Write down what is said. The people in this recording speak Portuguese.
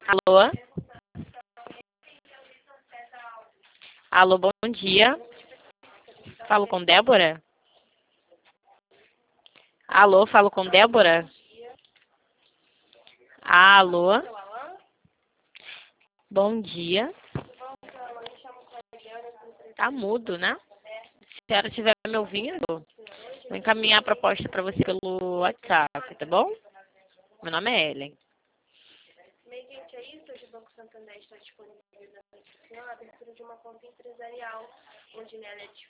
Alô? Alô, bom dia. Falo com Débora? Alô, falo com Débora? Alô? Bom dia. Tá mudo, né? Se a senhora estiver me ouvindo, vou encaminhar a proposta para você pelo WhatsApp, tá bom? Meu nome é Ellen. Mediante a isso, hoje o Banco Santander está disponibilizando a abertura de uma conta empresarial, onde nela é